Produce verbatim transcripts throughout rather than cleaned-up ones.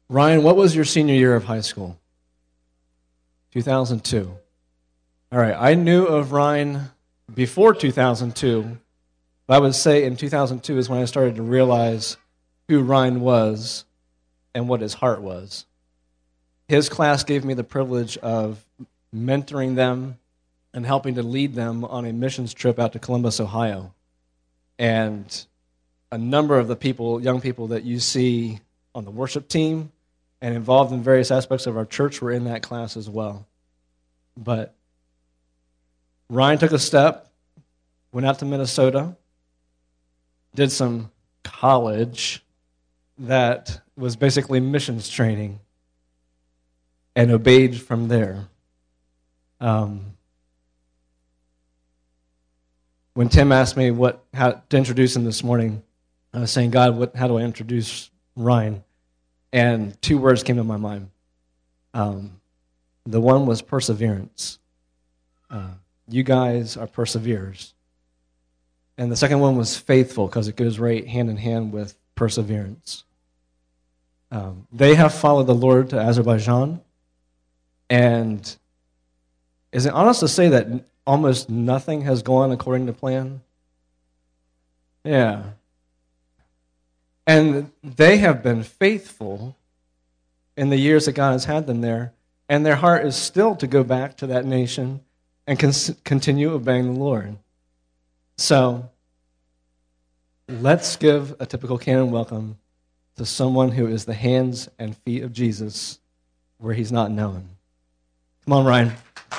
Ryan, what was your senior year of high school? two thousand two. All right, I knew of Ryan before two thousand two, but I would say in two thousand two is when I started to realize who Ryan was and what his heart was. His class gave me the privilege of mentoring them and helping to lead them on a missions trip out to Columbus, Ohio. And a number of the people, young people that you see on the worship team and involved in various aspects of our church were in that class as well. But Ryan took a step, went out to Minnesota, did some college that was basically missions training, and obeyed from there. Um, when Tim asked me what how to introduce him this morning, I was saying, God, what, how do I introduce Ryan? And two words came to my mind. Um, the one was perseverance. Uh, you guys are perseverers. And the second one was faithful, because it goes right hand in hand with perseverance. Um, they have followed the Lord to Azerbaijan, and is it honest to say that almost nothing has gone according to plan? Yeah. And they have been faithful in the years that God has had them there, and their heart is still to go back to that nation and con- continue obeying the Lord. So, let's give a typical canon welcome to someone who is the hands and feet of Jesus where he's not known. Come on, Ryan.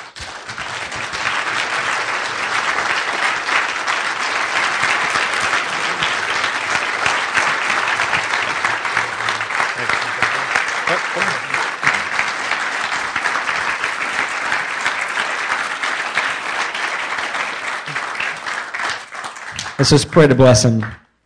Let's just pray to bless him.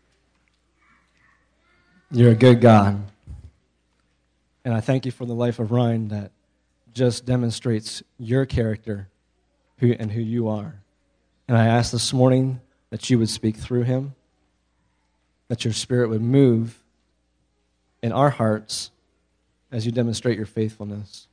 You're a good God. And I thank you for the life of Ryan that just demonstrates your character who and who you are. And I ask this morning that you would speak through him, that your spirit would move in our hearts as you demonstrate your faithfulness.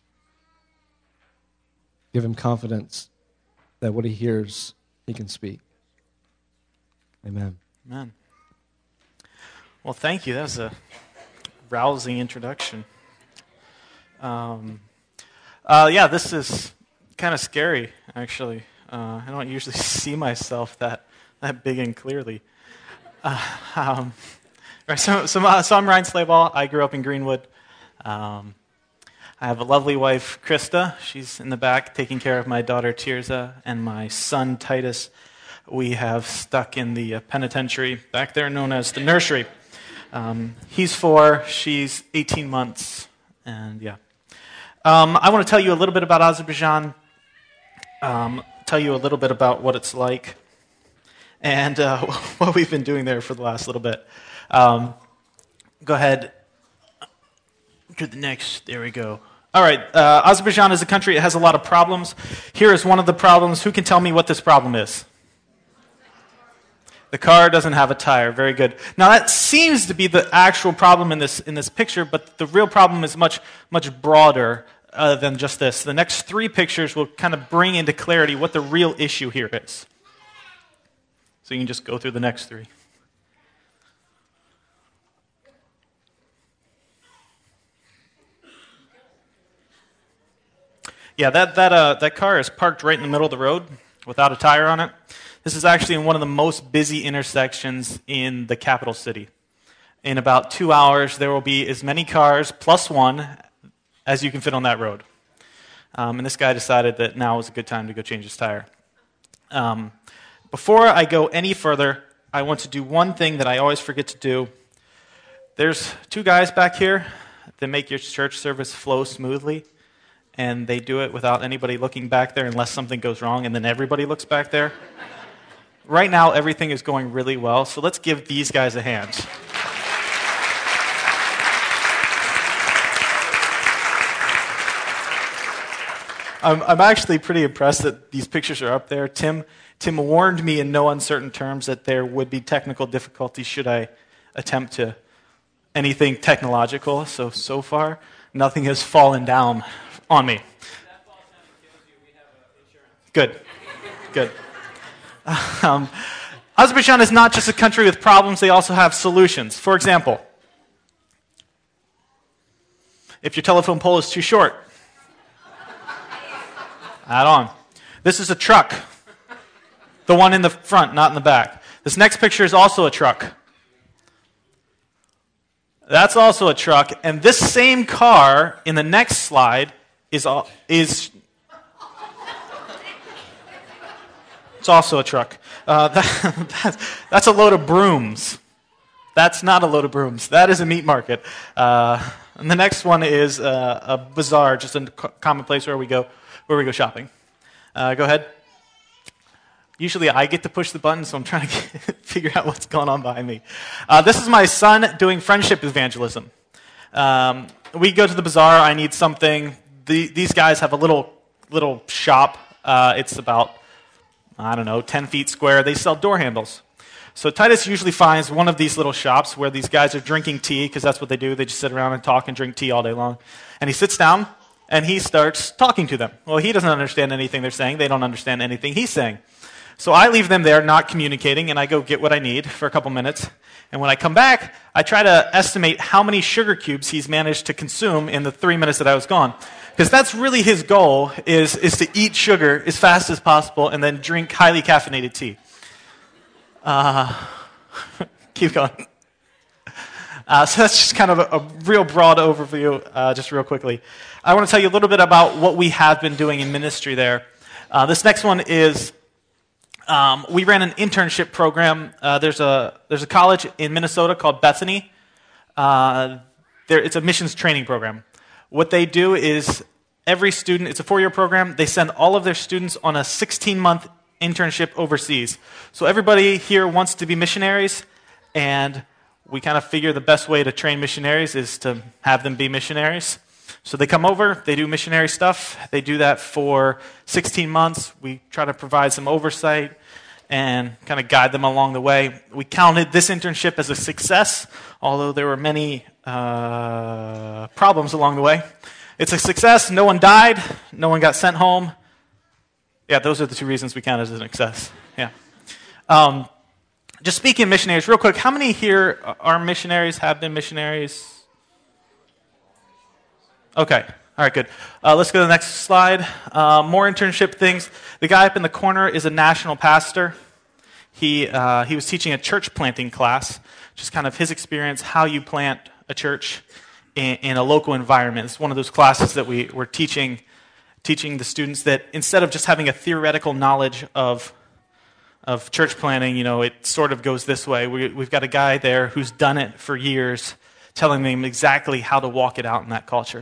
Give him confidence that what he hears, he can speak. Amen. Amen. Well, thank you. That was a rousing introduction. Um, uh, yeah, this is kind of scary, actually. Uh, I don't usually see myself that that big and clearly. Uh, um, right, so, so, uh, so I'm Ryan Slayball. I grew up in Greenwood. Um, I have a lovely wife, Krista. She's in the back taking care of my daughter, Tirza, and my son, Titus. We have stuck in the uh, penitentiary back there known as the nursery. Um, he's four, she's eighteen months, and yeah. Um, I want to tell you a little bit about Azerbaijan, um, tell you a little bit about what it's like, and uh, what we've been doing there for the last little bit. Um, go ahead to the next, there we go. All right, uh, Azerbaijan is a country that has a lot of problems. Here is one of the problems. Who can tell me what this problem is? The car doesn't have a tire. Very good. Now that seems to be the actual problem in this in this picture, but the real problem is much much broader uh, than just this. The next three pictures will kind of bring into clarity what the real issue here is. So you can just go through the next three. Yeah, that that uh, that car is parked right in the middle of the road without a tire on it. This is actually in one of the most busy intersections in the capital city. In about two hours, there will be as many cars, plus one, as you can fit on that road. Um, and this guy decided that now was a good time to go change his tire. Um, before I go any further, I want to do one thing that I always forget to do. There's two guys back here that make your church service flow smoothly, and they do it without anybody looking back there unless something goes wrong, and then everybody looks back there. Right now, everything is going really well, so let's give these guys a hand. I'm, I'm actually pretty impressed that these pictures are up there. Tim, Tim warned me in no uncertain terms that there would be technical difficulties should I attempt to anything technological. So, so far, nothing has fallen down on me. Good. Good. Um, Azerbaijan is not just a country with problems, they also have solutions. For example, if your telephone pole is too short, add on. This is a truck. The one in the front, not in the back. This next picture is also a truck. That's also a truck. And this same car in the next slide is is it's also a truck. Uh, that, that's, that's a load of brooms. That's not a load of brooms. That is a meat market. Uh, and the next one is uh, a bazaar, just a common place where we go where we go shopping. Uh, go ahead. Usually I get to push the button, so I'm trying to get, figure out what's going on behind me. Uh, this is my son doing friendship evangelism. Um, we go to the bazaar. I need something. The, these guys have a little little shop. Uh, it's about, I don't know, ten feet square. They sell door handles. So Titus usually finds one of these little shops where these guys are drinking tea, because that's what they do. They just sit around and talk and drink tea all day long. And he sits down, and he starts talking to them. Well, he doesn't understand anything they're saying. They don't understand anything he's saying. So I leave them there not communicating, and I go get what I need for a couple minutes. And when I come back, I try to estimate how many sugar cubes he's managed to consume in the three minutes that I was gone. Because that's really his goal, is, is to eat sugar as fast as possible and then drink highly caffeinated tea. Uh, keep going. Uh, so that's just kind of a, a real broad overview, uh, just real quickly. I want to tell you a little bit about what we have been doing in ministry there. Uh, this next one is... Um, we ran an internship program. Uh, there's a there's a college in Minnesota called Bethany. Uh, there, it's a missions training program. What they do is every student, it's a four-year program, they send all of their students on a sixteen-month internship overseas. So everybody here wants to be missionaries, and we kind of figure the best way to train missionaries is to have them be missionaries. So they come over, they do missionary stuff. They do that for sixteen months. We try to provide some oversight and kind of guide them along the way. We counted this internship as a success, although there were many uh, problems along the way. It's a success. No one died. No one got sent home. Yeah, those are the two reasons we count it as a success. Yeah. Um, just speaking of missionaries, real quick, how many here are missionaries, have been missionaries? Okay. All right, good. Uh, let's go to the next slide. Uh, more internship things. The guy up in the corner is a national pastor. He uh, he was teaching a church planting class, just kind of his experience, how you plant a church in, in a local environment. It's one of those classes that we were teaching, teaching the students that instead of just having a theoretical knowledge of of church planting, you know, it sort of goes this way. We, we've got a guy there who's done it for years, telling them exactly how to walk it out in that culture.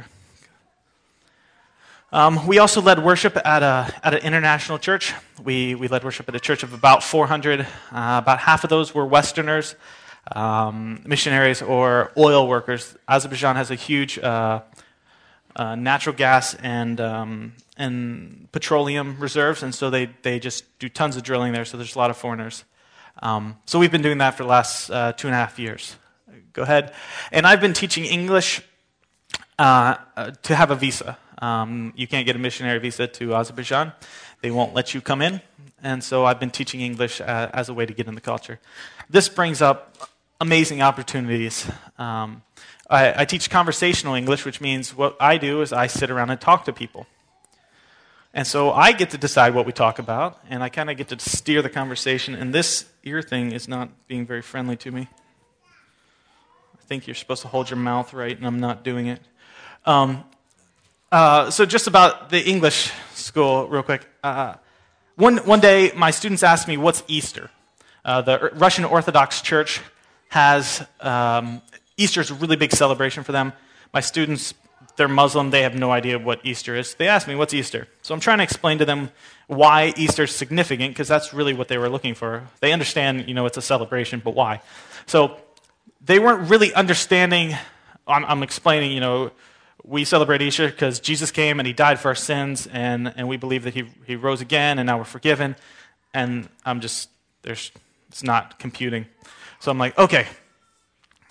Um, we also led worship at a at an international church. We we led worship at a church of about four hundred. Uh, about half of those were Westerners, um, missionaries, or oil workers. Azerbaijan has a huge uh, uh, natural gas and um, and petroleum reserves, and so they they just do tons of drilling there. So there's a lot of foreigners. Um, so we've been doing that for the last uh, two and a half years. Go ahead. And I've been teaching English uh, uh, to have a visa. Um, you can't get a missionary visa to Azerbaijan. They won't let you come in. And so I've been teaching English uh, as a way to get in the culture. This brings up amazing opportunities. Um, I, I teach conversational English, which means what I do is I sit around and talk to people. And so I get to decide what we talk about, and I kind of get to steer the conversation. And this ear thing is not being very friendly to me. I think you're supposed to hold your mouth right, and I'm not doing it. Um, Uh, so just about the English school, real quick. Uh, one one day, my students asked me, "What's Easter?" Uh, the Russian Orthodox Church has um, Easter is a really big celebration for them. My students, they're Muslim; they have no idea what Easter is. They asked me, "What's Easter?" So I'm trying to explain to them why Easter is significant, because that's really what they were looking for. They understand, you know, it's a celebration, but why? So they weren't really understanding. I'm, I'm explaining, you know. We celebrate Easter because Jesus came and he died for our sins, and, and we believe that he he rose again, and now we're forgiven. And I'm just, there's, it's not computing. So I'm like, okay,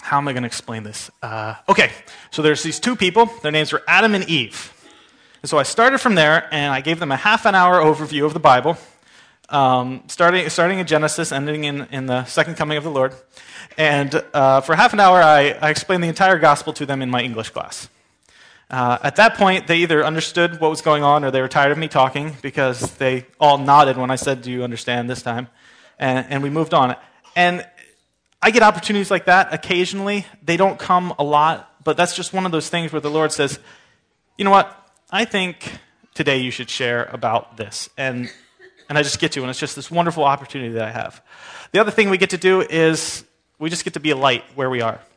how am I going to explain this? Uh, okay, so there's these two people. Their names were Adam and Eve. And so I started from there, and I gave them a half an hour overview of the Bible, um, starting, starting in Genesis, ending in, in the second coming of the Lord. And uh, for half an hour, I, I explained the entire gospel to them in my English class. Uh, at that point, they either understood what was going on or they were tired of me talking because they all nodded when I said, do you understand this time? And, and we moved on. And I get opportunities like that occasionally. They don't come a lot, but that's just one of those things where the Lord says, you know what? I think today you should share about this. And, and I just get to, and it's just this wonderful opportunity that I have. The other thing we get to do is we just get to be a light where we are.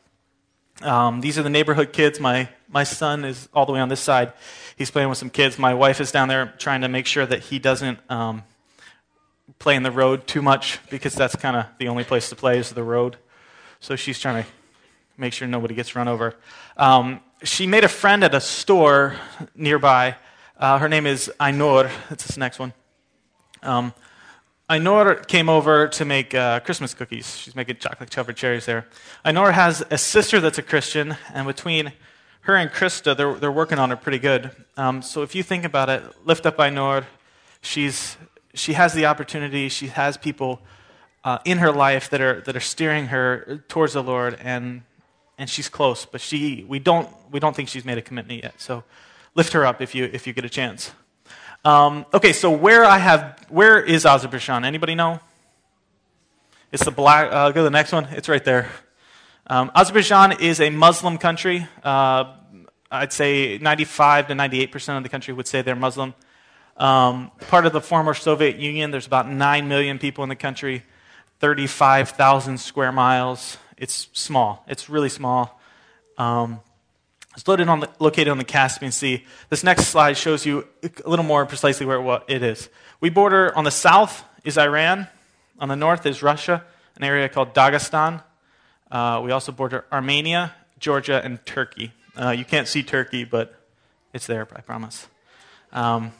Um, these are the neighborhood kids. My my son is all the way on this side. He's playing with some kids. My wife is down there trying to make sure that he doesn't um, play in the road too much because that's kind of the only place to play is the road. So she's trying to make sure nobody gets run over. Um, she made a friend at a store nearby. Uh, her name is Ainur. That's this next one. Um, Ainur came over to make uh, Christmas cookies. She's making chocolate-covered cherries there. Ainur has a sister that's a Christian, and between her and Krista, they're, they're working on it pretty good. Um, so if you think about it, lift up Ainur. She's, she has the opportunity. She has people uh, in her life that are that are steering her towards the Lord, and and she's close. But she we don't we don't think she's made a commitment yet. So lift her up if you if you get a chance. Um, okay, so where I have, where is Azerbaijan? Anybody know? It's the black, uh, go to the next one. It's right there. Um, Azerbaijan is a Muslim country. Uh, I'd say ninety-five to ninety-eight percent of the country would say they're Muslim. Um, part of the former Soviet Union, there's about nine million people in the country, thirty-five thousand square miles. It's small. It's really small. Um, It's located on, the, located on the Caspian Sea. This next slide shows you a little more precisely where what it is. We border, on the south is Iran. On the north is Russia, an area called Dagestan. Uh, we also border Armenia, Georgia, and Turkey. Uh, you can't see Turkey, but it's there, I promise. Um,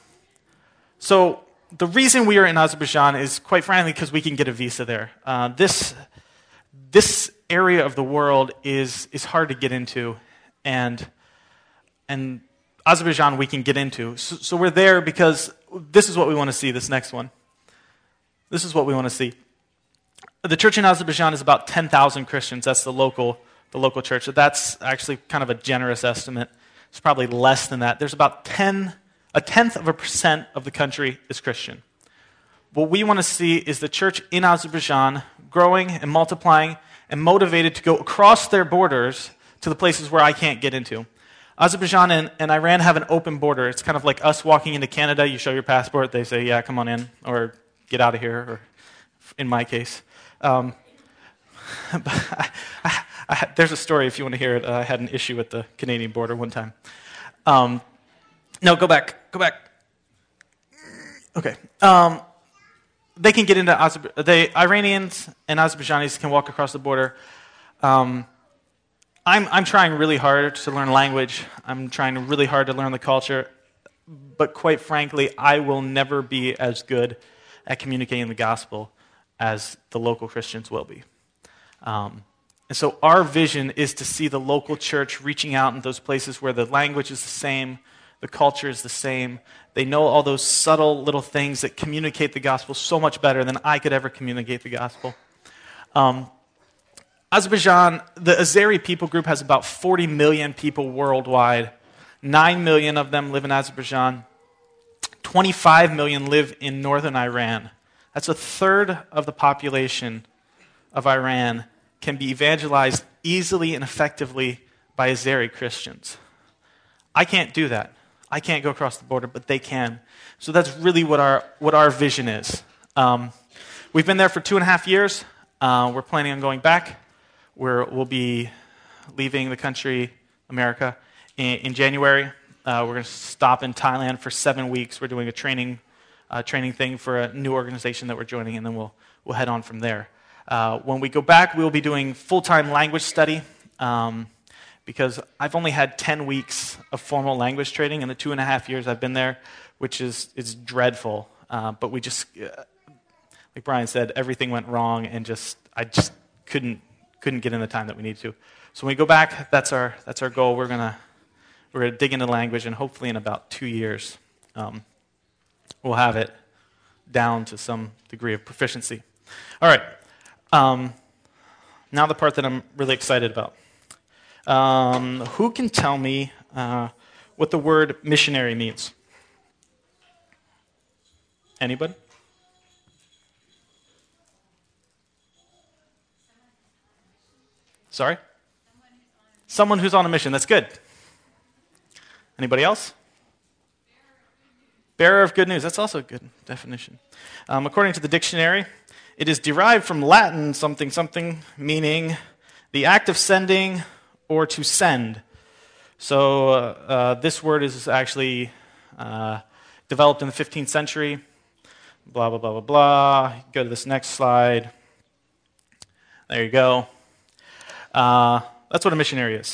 so the reason we are in Azerbaijan is, quite frankly, because we can get a visa there. Uh, this, this area of the world is, is hard to get into. And and Azerbaijan we can get into. So, so we're there because this is what we want to see, this next one. This is what we want to see. The church in Azerbaijan is about ten thousand Christians. That's the local the local church. So that's actually kind of a generous estimate. It's probably less than that. There's about ten, a tenth of a percent of the country is Christian. What we want to see is the church in Azerbaijan growing and multiplying and motivated to go across their borders to the places where I can't get into. Azerbaijan and, and Iran have an open border. It's kind of like us walking into Canada. You show your passport. They say, yeah, come on in, or get out of here, or in my case. Um, but I, I, I, there's a story, if you want to hear it. Uh, I had an issue at the Canadian border one time. Um, no, go back. Go back. Okay. Um, they can get into Azerbaijan. The Iranians and Azerbaijanis can walk across the border. Um, I'm, I'm trying really hard to learn language. I'm trying really hard to learn the culture. But quite frankly, I will never be as good at communicating the gospel as the local Christians will be. Um, and so our vision is to see the local church reaching out in those places where the language is the same, the culture is the same. They know all those subtle little things that communicate the gospel so much better than I could ever communicate the gospel. Um, Azerbaijan, the Azeri people group has about forty million people worldwide. nine million of them live in Azerbaijan. twenty-five million live in northern Iran. That's a third of the population of Iran can be evangelized easily and effectively by Azeri Christians. I can't do that. I can't go across the border, but they can. So that's really what our what our vision is. Um, we've been there for two and a half years. Uh, we're planning on going back. We're, we'll be leaving the country, America, in, in January. Uh, we're going to stop in Thailand for seven weeks. We're doing a training uh, training thing for a new organization that we're joining, and then we'll we'll head on from there. Uh, when we go back, we'll be doing full-time language study um, because I've only had ten weeks of formal language training in the two and a half years I've been there, which is is dreadful. Uh, but we just, uh, like Brian said, everything went wrong, and just I just couldn't couldn't get in the time that we needed to. So when we go back, that's our that's our goal. We're gonna we're gonna dig into language, and hopefully in about two years, um, we'll have it down to some degree of proficiency. All right. Um, now the part that I'm really excited about. Um, who can tell me uh, what the word missionary means? Anybody? Sorry? Someone who's on a mission. That's good. Anybody else? Bearer of good news. That's also a good definition. Um, according to the dictionary, it is derived from Latin something something, meaning the act of sending or to send. So uh, uh, this word is actually uh, developed in the fifteenth century. Blah, blah, blah, blah, blah. Go to this next slide. There you go. Uh, that's what a missionary is.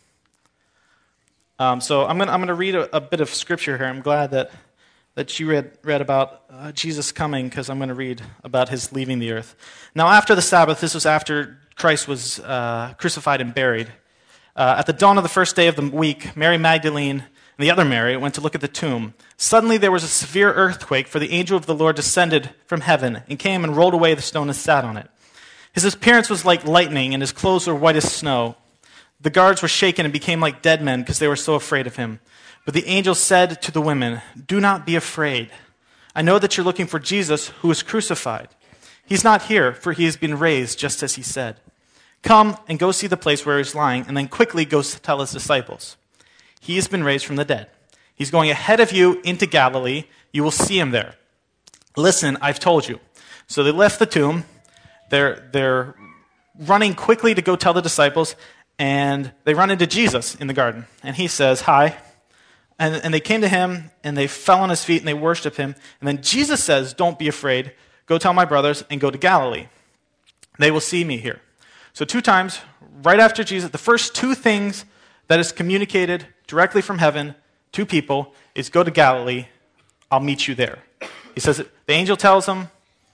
Um, so I'm going I'm to read a, a bit of scripture here. I'm glad that, that you read, read about uh, Jesus coming, because I'm going to read about his leaving the earth. Now after the Sabbath, this was after Christ was uh, crucified and buried. Uh, at the dawn of the first day of the week, Mary Magdalene and the other Mary went to look at the tomb. Suddenly there was a severe earthquake, for the angel of the Lord descended from heaven and came and rolled away the stone and sat on it. His appearance was like lightning, and his clothes were white as snow. The guards were shaken and became like dead men because they were so afraid of him. But the angel said to the women, "Do not be afraid. I know that you're looking for Jesus who was crucified. He's not here, for he has been raised just as he said. Come and go see the place where he's lying, and then quickly go tell his disciples. He has been raised from the dead. He's going ahead of you into Galilee. You will see him there. Listen, I've told you." So they left the tomb. They're, they're running quickly to go tell the disciples, and they run into Jesus in the garden. And he says, "Hi." And, and they came to him, and they fell on his feet, and they worshiped him. And then Jesus says, "Don't be afraid. Go tell my brothers, and go to Galilee. They will see me here." So two times, right after Jesus, the first two things that is communicated directly from heaven to people is, "Go to Galilee. I'll meet you there." He says it, the angel tells him,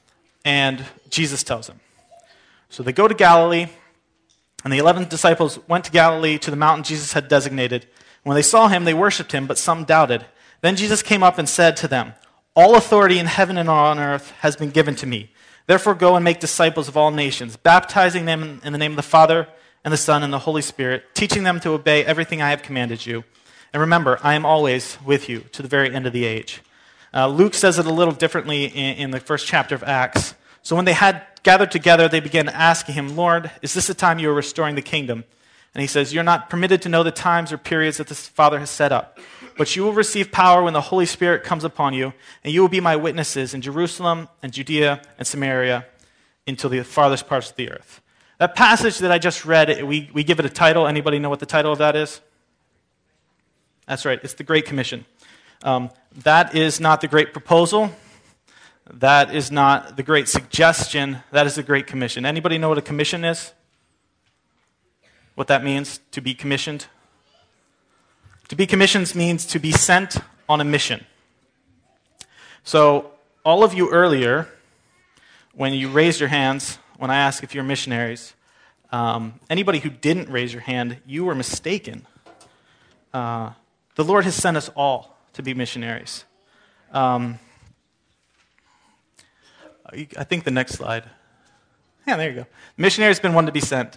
and Jesus tells him. So they go to Galilee, and the eleven disciples went to Galilee to the mountain Jesus had designated. When they saw him, they worshipped him, but some doubted. Then Jesus came up and said to them, "All authority in heaven and on earth has been given to me. Therefore go and make disciples of all nations, baptizing them in the name of the Father and the Son and the Holy Spirit, teaching them to obey everything I have commanded you. And remember, I am always with you to the very end of the age." Uh, Luke says it a little differently in, in the first chapter of Acts. So when they had gathered together, they began asking him, "Lord, is this the time you are restoring the kingdom?" And he says, "You're not permitted to know the times or periods that the Father has set up, but you will receive power when the Holy Spirit comes upon you, and you will be my witnesses in Jerusalem and Judea and Samaria until the farthest parts of the earth." That passage that I just read, we, we give it a title. Anybody know what the title of that is? That's right. It's the Great Commission. Um, that is not the Great Proposal. That is not the Great Suggestion. That is the Great Commission. Anybody know what a commission is? What that means, to be commissioned? To be commissioned means to be sent on a mission. So all of you earlier, when you raised your hands, when I asked if you're missionaries, um, anybody who didn't raise your hand, you were mistaken. Uh, the Lord has sent us all to be missionaries. Um, I think the next slide. Yeah, there you go. Missionaries have been one to be sent.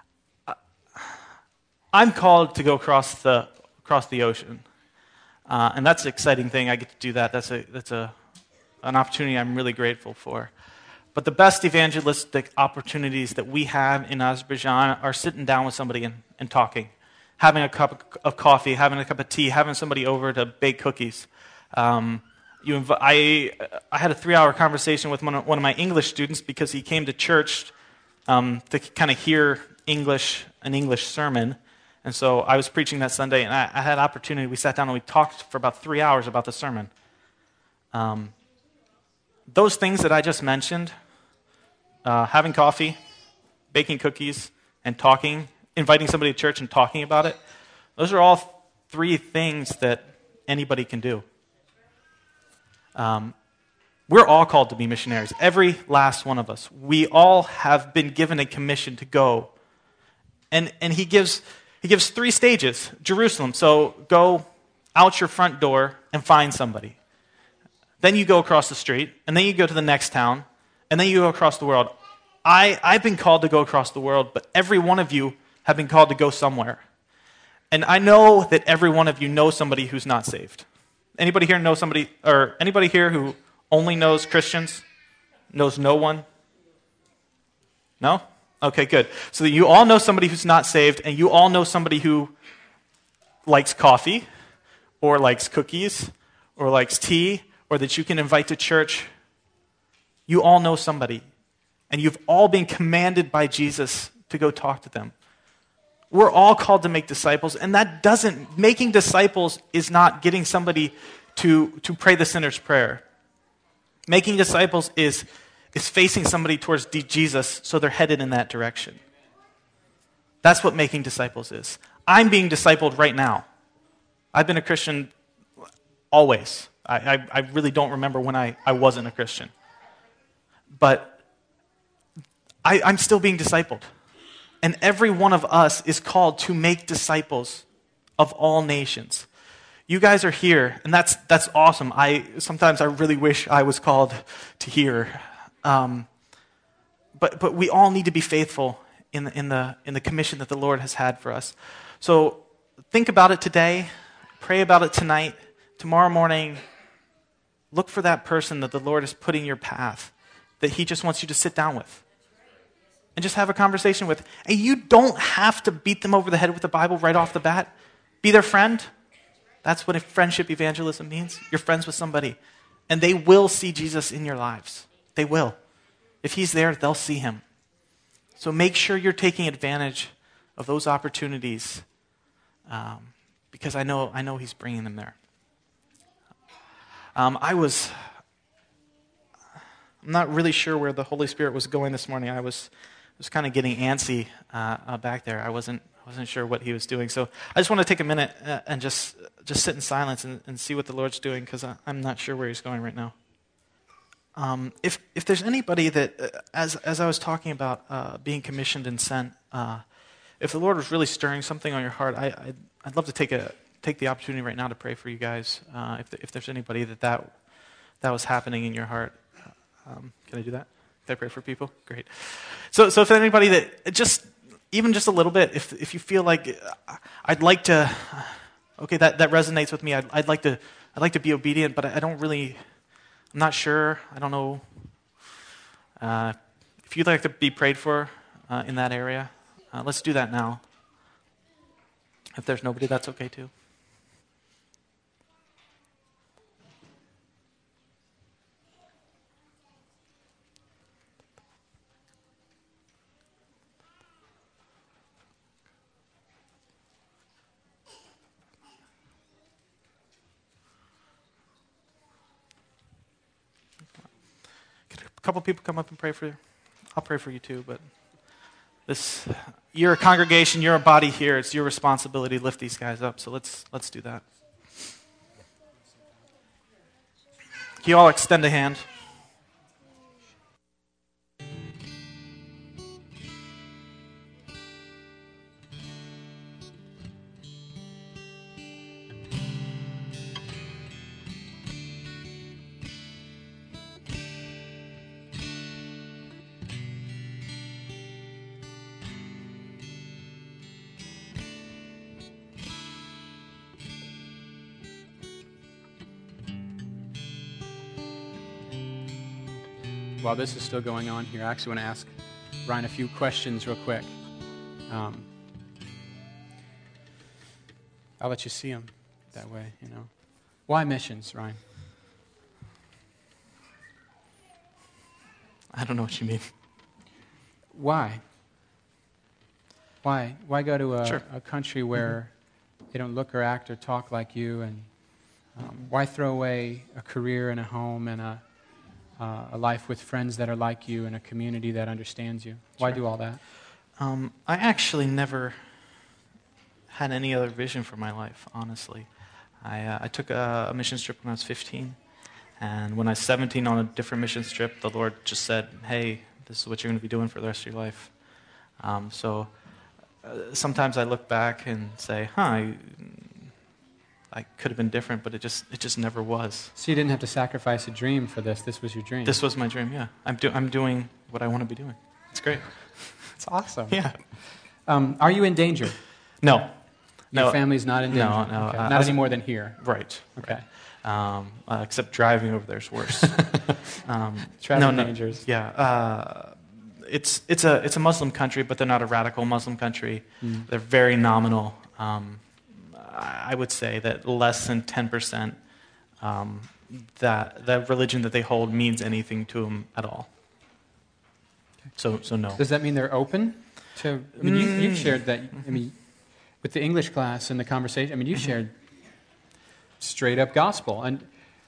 I'm called to go across the across the ocean, uh, and that's an exciting thing. I get to do that. That's a that's a an opportunity I'm really grateful for. But the best evangelistic opportunities that we have in Azerbaijan are sitting down with somebody and, and talking, having a cup of coffee, having a cup of tea, having somebody over to bake cookies. Um, you inv- I I had a three-hour conversation with one of, one of my English students because he came to church um, to kind of hear English an English sermon. And so I was preaching that Sunday, and I, I had an opportunity. We sat down and we talked for about three hours about the sermon. Um, those things that I just mentioned, uh, having coffee, baking cookies, and talking, inviting somebody to church and talking about it, those are all three things that anybody can do. Um, we're all called to be missionaries, every last one of us. We all have been given a commission to go And and he gives he gives three stages. Jerusalem, so go out your front door and find somebody. Then you go across the street, and then you go to the next town, and then you go across the world. I, I've been called to go across the world, but every one of you have been called to go somewhere. And I know that every one of you knows somebody who's not saved. Anybody here know somebody, or anybody here who only knows Christians? Knows no one? No? Okay, good. So you all know somebody who's not saved, and you all know somebody who likes coffee, or likes cookies, or likes tea, or that you can invite to church. You all know somebody. And you've all been commanded by Jesus to go talk to them. We're all called to make disciples, and that doesn't, making disciples is not getting somebody to, to pray the sinner's prayer. Making disciples is, is facing somebody towards Jesus so they're headed in that direction. That's what making disciples is. I'm being discipled right now. I've been a Christian always. I, I, I really don't remember when I, I wasn't a Christian. But I, I'm still being discipled. And every one of us is called to make disciples of all nations. You guys are here, and that's that's awesome. I sometimes I really wish I was called to here. Um, but but we all need to be faithful in the, in the in the commission that the Lord has had for us. So think about it today, pray about it tonight, tomorrow morning. Look for that person that the Lord is putting in your path, that He just wants you to sit down with and just have a conversation with. And you don't have to beat them over the head with the Bible right off the bat. Be their friend. That's what friendship evangelism means. You're friends with somebody, and they will see Jesus in your lives. They will. If He's there, they'll see Him. So make sure you're taking advantage of those opportunities, um, because I know I know He's bringing them there. Um, I was, I'm not really sure where the Holy Spirit was going this morning. I was, was kind of getting antsy uh, uh, back there. I wasn't, wasn't sure what He was doing. So I just want to take a minute uh, and just, just sit in silence and, and see what the Lord's doing, because I'm not sure where He's going right now. Um, if if there's anybody that, uh, as as I was talking about uh, being commissioned and sent, uh, if the Lord was really stirring something on your heart, I I'd, I'd love to take a take the opportunity right now to pray for you guys. Uh, if the, if there's anybody that, that that was happening in your heart, um, can I do that? Can I pray for people? Great. So so if there's anybody that just even just a little bit, if if you feel like I'd like to, okay, that, that resonates with me. I'd I'd like to I'd like to be obedient, but I, I don't really. I'm not sure. I don't know. Uh, if you'd like to be prayed for uh, in that area, uh, let's do that now. If there's nobody, that's okay too. A couple people come up and pray for you. I'll pray for you too, but this, you're a congregation, you're a body here. It's your responsibility to lift these guys up. So let's let's do that. Can you all extend a hand? While this is still going on here, I actually want to ask Ryan a few questions real quick. Um, I'll let you see him that way, you know. Why missions, Ryan? I don't know what you mean. Why? Why? Why go to a, Sure. a country where they don't look or act or talk like you? And um, why throw away a career and a home and a Uh, a life with friends that are like you and a community that understands you? Why Sure. do all that? Um, I actually never had any other vision for my life, honestly. I, uh, I took a, a mission trip when I was fifteen, and when I was seventeen on a different mission trip, the Lord just said, hey, this is what you're going to be doing for the rest of your life. Um, so uh, sometimes I look back and say, huh, I, I could have been different, but it just it just never was. So you didn't have to sacrifice a dream for this. This was your dream. This was my dream, yeah. I'm, do, I'm doing what I want to be doing. It's great. It's awesome. Yeah. Um, are you in danger? No. Your no. family's not in danger? No, no. Okay. Uh, Not any more than here? Right. Okay. Um, uh, except driving over there is worse. um, Traffic no, no, dangers. Yeah. Uh, it's, it's, a, it's a Muslim country, but they're not a radical Muslim country. Mm. They're very nominal. Um, I would say that less than ten percent um, that the religion that they hold means anything to them at all. So, so no. Does that mean they're open to? I mean, you, you've shared that. I mean, with the English class and the conversation. I mean, you shared straight up gospel. And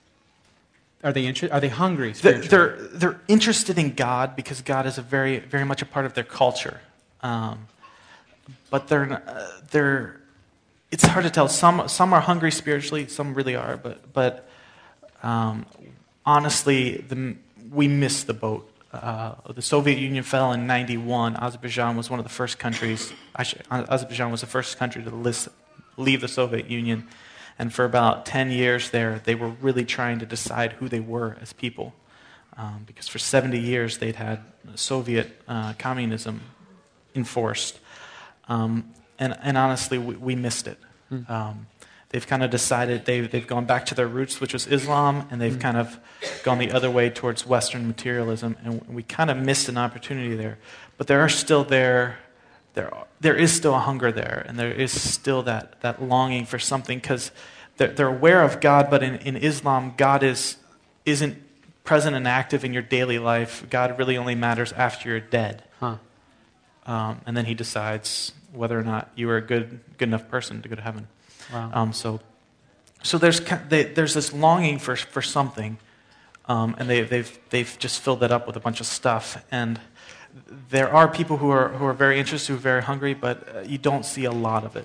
are they inter- Are they hungry spiritually? They're they're interested in God because God is a very very much a part of their culture. Um, but they're uh, they're. It's hard to tell. Some some are hungry spiritually. Some really are. But but um, honestly, the, we missed the boat. Uh, the Soviet Union fell in ninety-one. Azerbaijan was one of the first countries. Actually, Azerbaijan was the first country to list, leave the Soviet Union, and for about ten years there, they were really trying to decide who they were as people, um, because for seventy years they'd had Soviet uh, communism enforced, um, and and honestly, we, we missed it. Mm. Um, They've kind of decided they've, they've gone back to their roots, which was Islam, and they've mm. kind of gone the other way towards Western materialism, and we kind of missed an opportunity there. But there are still there, there, there is still a hunger there, and there is still that, that longing for something, because they're, they're aware of God, but in, in Islam, God is, isn't present and active in your daily life. God really only matters after you're dead. Huh. Um, and then he decides whether or not you are a good, good enough person to go to heaven. Wow. Um, so, so there's they, there's this longing for for something, um, and they, they've they've just filled that up with a bunch of stuff. And there are people who are who are very interested, who are very hungry, but uh, you don't see a lot of it.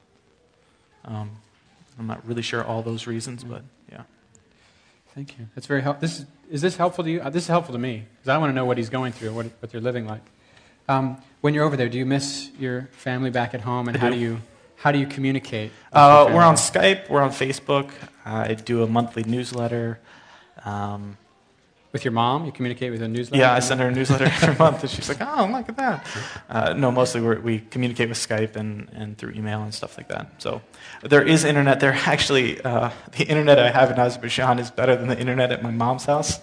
Um, I'm not really sure all those reasons, but yeah. Thank you. That's very helpful. This is, is this helpful to you? Uh, this is helpful to me because I want to know what he's going through, what what they're living like. Um, when you're over there, do you miss your family back at home, and I how do. do you? How do you communicate? Uh, we're on Skype. We're on Facebook. I do a monthly newsletter. Um, with your mom? You communicate with a newsletter? Yeah, I send her a newsletter every month, and she's like, oh, look at that. Uh, no, mostly we're, we communicate with Skype and, and through email and stuff like that. So there is internet there. Actually, uh, the internet I have in Azerbaijan is better than the internet at my mom's house.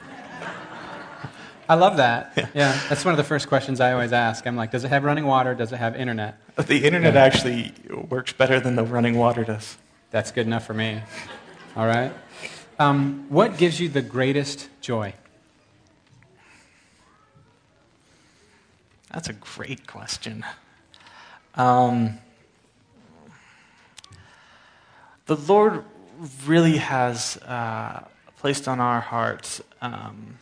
I love that. Yeah. yeah, that's one of the first questions I always ask. I'm like, does it have running water? Does it have internet? The internet yeah. actually works better than the running water does. That's good enough for me. All right. Um, what gives you the greatest joy? That's a great question. Um, the Lord really has uh, placed on our hearts um,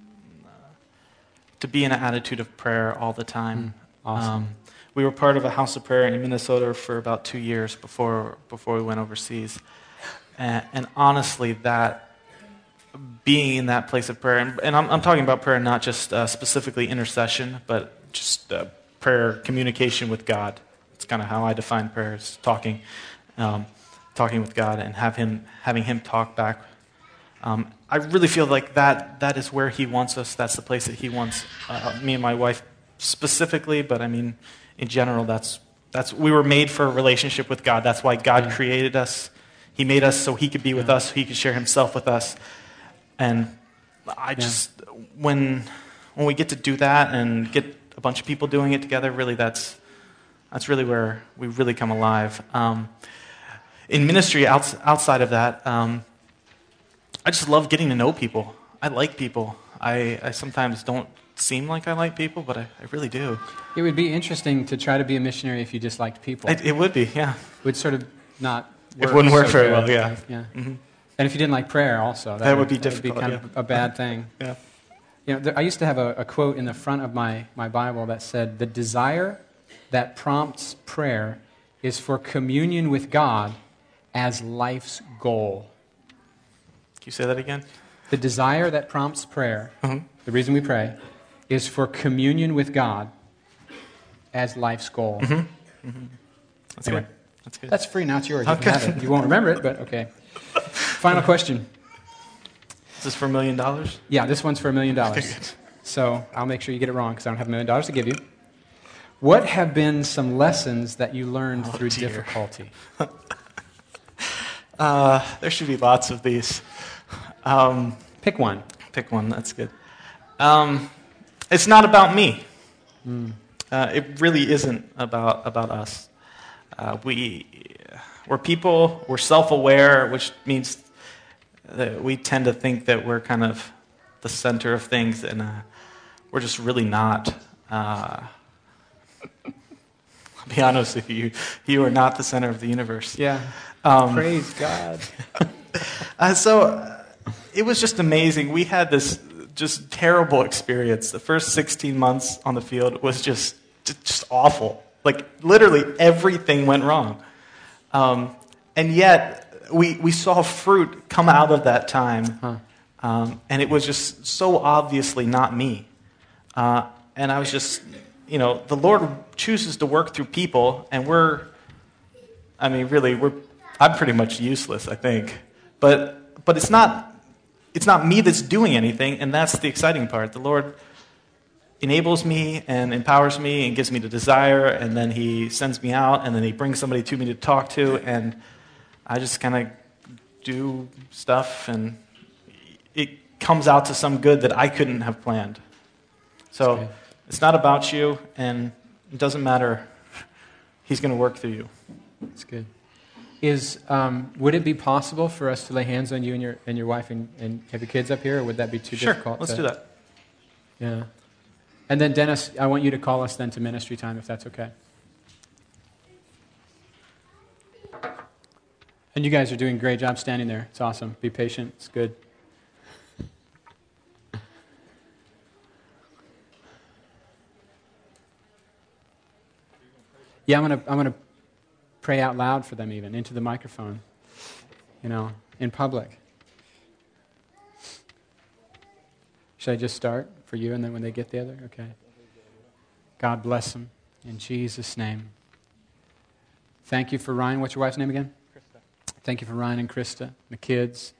to be in an attitude of prayer all the time. Mm, awesome. Um, we were part of a house of prayer in Minnesota for about two years before before we went overseas. And, and honestly, that being in that place of prayer, and, and I'm, I'm talking about prayer not just uh, specifically intercession, but just uh, prayer, communication with God. It's kind of how I define prayer, is talking, um, talking with God and have him having Him talk back. Um, I really feel like that that is where He wants us. That's the place that He wants uh, me and my wife specifically, but I mean, in general, that's that's we were made for a relationship with God. That's why God yeah. created us. He made us so He could be with yeah. us, so He could share Himself with us. And I just yeah. when when we get to do that and get a bunch of people doing it together, really, that's that's really where we really come alive. Um, in ministry, outs- outside of that. Um, I just love getting to know people. I like people. I, I sometimes don't seem like I like people, but I, I really do. It would be interesting to try to be a missionary if you just liked people. It, it would be, yeah. It would sort of not work. It wouldn't work so very good. well, yeah. Like, yeah. Mm-hmm. And if you didn't like prayer also. That, that would, would be that difficult, would be kind yeah. of a bad thing. Yeah. You know, there, I used to have a, a quote in the front of my, my Bible that said, the desire that prompts prayer is for communion with God as life's goal. Can you say that again? The desire that prompts prayer, uh-huh. the reason we pray, is for communion with God as life's goal. Mm-hmm. Mm-hmm. That's Anyway. good. That's good. That's free. Now it's yours. You Okay. can have it. You won't remember it, but okay. Final question. Is this for a million dollars? Yeah, this one's for a million dollars. Okay, good. So I'll make sure you get it wrong because I don't have a million dollars to give you. What have been some lessons that you learned Oh, through dear. difficulty? Uh, there should be lots of these. Um, Pick one. pick one. That's good. Um, it's not about me. Mm. Uh, it really isn't about about us. Uh, we we're people. We're self-aware, which means that we tend to think that we're kind of the center of things, and uh, we're just really not. Uh, I'll be honest with you. You are not the center of the universe. Yeah. Um, Praise God. uh, so uh, it was just amazing. We had this just terrible experience. The first sixteen months on the field was just just awful. Like literally everything went wrong. Um, and yet we we saw fruit come out of that time. Huh. Um, and it was just so obviously not me. Uh, and I was just, you know, the Lord chooses to work through people, and we're, I mean, really, we're, I'm pretty much useless, I think. But but it's not, it's not me that's doing anything, and that's the exciting part. The Lord enables me and empowers me and gives me the desire, and then He sends me out, and then He brings somebody to me to talk to, and I just kind of do stuff, and it comes out to some good that I couldn't have planned. So it's not about you, and it doesn't matter. He's going to work through you. That's good. Is um, would it be possible for us to lay hands on you and your and your wife and, and have your kids up here, or would that be too Sure, difficult? let's to, do that. Yeah. And then Dennis, I want you to call us then to ministry time, if that's okay. And you guys are doing a great job standing there. It's awesome. Be patient. It's good. Yeah, I'm gonna I'm gonna pray out loud for them, even into the microphone. You know, in public. Should I just start for you, and then when they get the other? Okay. God bless them in Jesus' name. Thank you for Ryan. What's your wife's name again? Krista. Thank you for Ryan and Krista, the kids.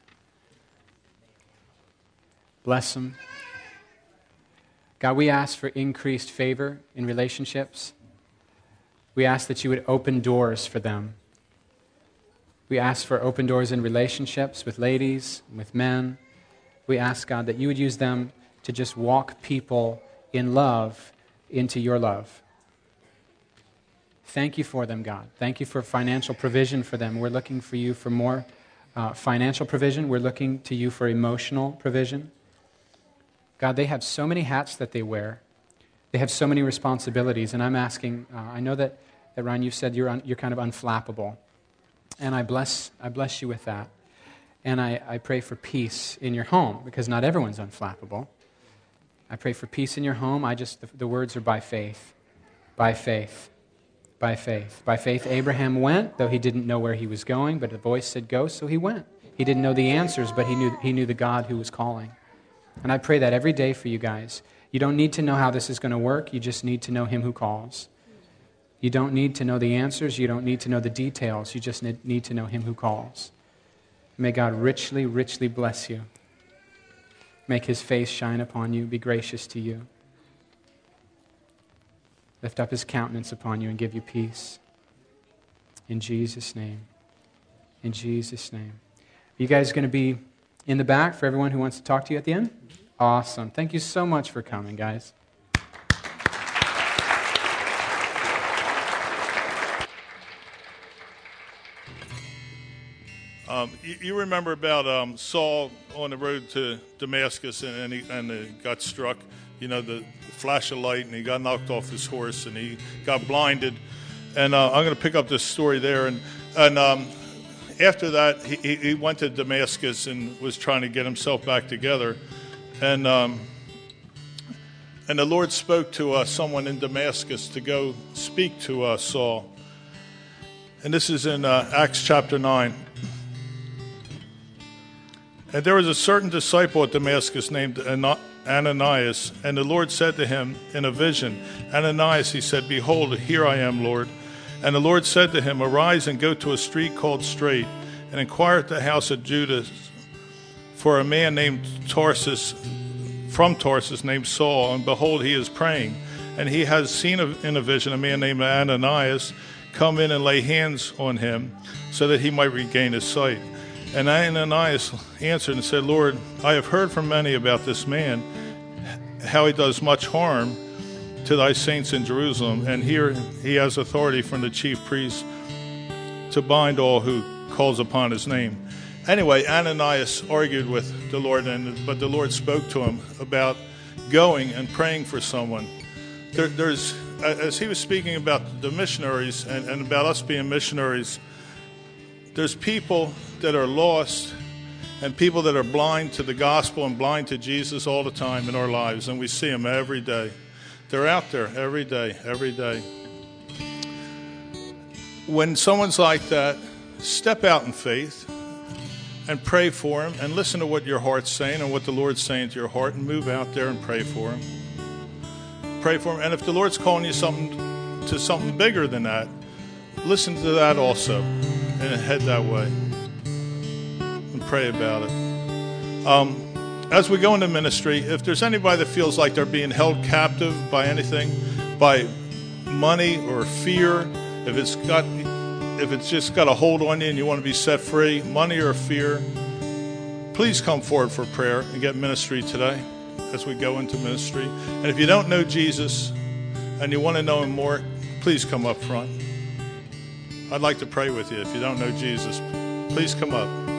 Bless them. God, we ask for increased favor in relationships. We ask that you would open doors for them. We ask for open doors in relationships with ladies, with men. We ask, God, that you would use them to just walk people in love into your love. Thank you for them, God. Thank you for financial provision for them. We're looking for you for more uh, financial provision. We're looking to you for emotional provision. God, they have so many hats that they wear. They have so many responsibilities, and I'm asking, uh, I know that, that Ryan, you said you're, un, you're kind of unflappable, and I bless, I bless you with that. And I, I pray for peace in your home, because not everyone's unflappable. I pray for peace in your home. I just, the, the words are by faith, by faith, by faith. By faith, Abraham went, though he didn't know where he was going, but a voice said go, so he went. He didn't know the answers, but he knew, he knew the God who was calling. And I pray that every day for you guys. You don't need to know how this is going to work. You just need to know Him who calls. You don't need to know the answers. You don't need to know the details. You just need to know Him who calls. May God richly, richly bless you. Make His face shine upon you. Be gracious to you. Lift up His countenance upon you and give you peace. In Jesus' name. In Jesus' name. Are you guys going to be in the back for everyone who wants to talk to you at the end? Awesome. Thank you so much for coming, guys. Um, you, you remember about um, Saul on the road to Damascus, and, and, he, and he got struck, you know, the flash of light, and he got knocked off his horse, and he got blinded. And uh, I'm going to pick up this story there. And, and um, after that, he, he went to Damascus and was trying to get himself back together. And um, and the Lord spoke to uh, someone in Damascus to go speak to uh, Saul. And this is in uh, Acts chapter nine. And there was a certain disciple at Damascus named Ananias. And the Lord said to him in a vision, Ananias, he said, behold, here I am, Lord. And the Lord said to him, arise and go to a street called Straight, and inquire at the house of Judas for a man named Tarsus, from Tarsus, named Saul. And behold, he is praying. And he has seen in a vision a man named Ananias come in and lay hands on him so that he might regain his sight. And Ananias answered and said, Lord, I have heard from many about this man, how he does much harm to thy saints in Jerusalem. And here he has authority from the chief priests to bind all who calls upon his name. Anyway, Ananias argued with the Lord, and but the Lord spoke to him about going and praying for someone. There, there's, as he was speaking about the missionaries and, and about us being missionaries, there's people that are lost and people that are blind to the gospel and blind to Jesus all the time in our lives, and we see them every day. They're out there every day, every day. When someone's like that, step out in faith and pray for him and listen to what your heart's saying and what the Lord's saying to your heart, and move out there and pray for him. Pray for him. And if the Lord's calling you something to something bigger than that, listen to that also and head that way and pray about it. Um, as we go into ministry, if there's anybody that feels like they're being held captive by anything, by money or fear, if it's got, if it's just got a hold on you and you want to be set free, money or fear, please come forward for prayer and get ministry today as we go into ministry. And if you don't know Jesus and you want to know him more, please come up front. I'd like to pray with you. If you don't know Jesus, please come up.